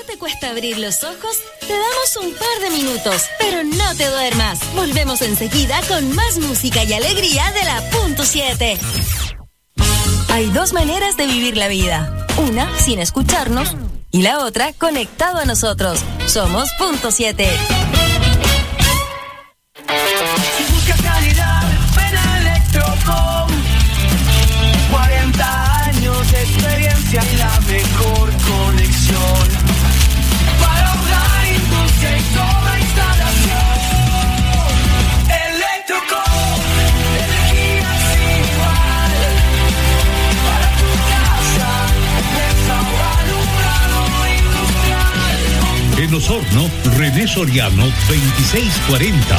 te cuesta abrir los ojos, te damos un par de minutos, pero no te duermas. Volvemos enseguida con más música y alegría de la Punto 7. Hay dos maneras de vivir la vida. Una, sin escucharnos, y la otra, conectado a nosotros. Somos Punto 7. Si buscas calidad, ven a Electrocom. 40 años de experiencia y la mejor conexión para hogar, industria y toda instalación. Electrocom, energía sin igual para tu casa, empresa o alumbrado industrial. En Osorno, René Soriano, 2640.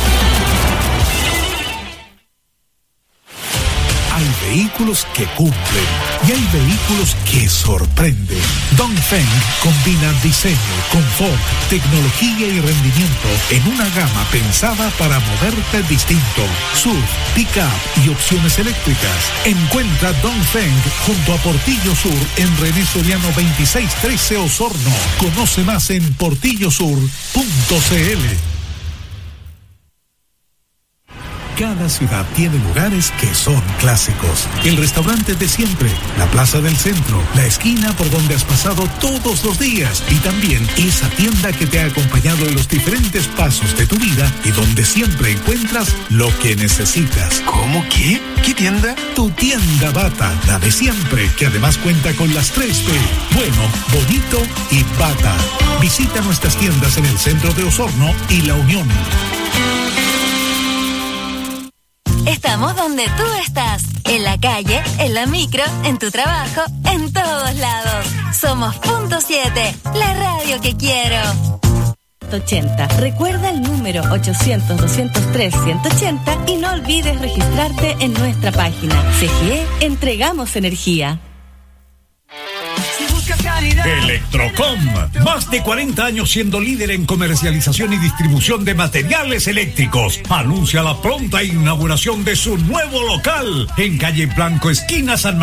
Hay vehículos que cumplen y hay vehículos que sorprenden. Dongfeng combina diseño, confort, tecnología y rendimiento en una gama pensada para moverte distinto. SUV, pick-up y opciones eléctricas. Encuentra Dongfeng junto a Portillo Sur en René Soriano 2613 Osorno. Conoce más en portillosur.cl. Cada ciudad tiene lugares que son clásicos. El restaurante de siempre, la plaza del centro, la esquina por donde has pasado todos los días y también esa tienda que te ha acompañado en los diferentes pasos de tu vida y donde siempre encuentras lo que necesitas. ¿Cómo qué? ¿Qué tienda? Tu tienda Bata, la de siempre, que además cuenta con las 3B. Bueno, bonito y Bata. Visita nuestras tiendas en el centro de Osorno y La Unión. Estamos donde tú estás, en la calle, en la micro, en tu trabajo, en todos lados. Somos Punto 7, la radio que quiero. 80. Recuerda el número 800-203-180 y no olvides registrarte en nuestra página. CGE, entregamos energía. Electrocom, más de 40 años siendo líder en comercialización y distribución de materiales eléctricos. Anuncia la pronta inauguración de su nuevo local en calle Blanco, esquina San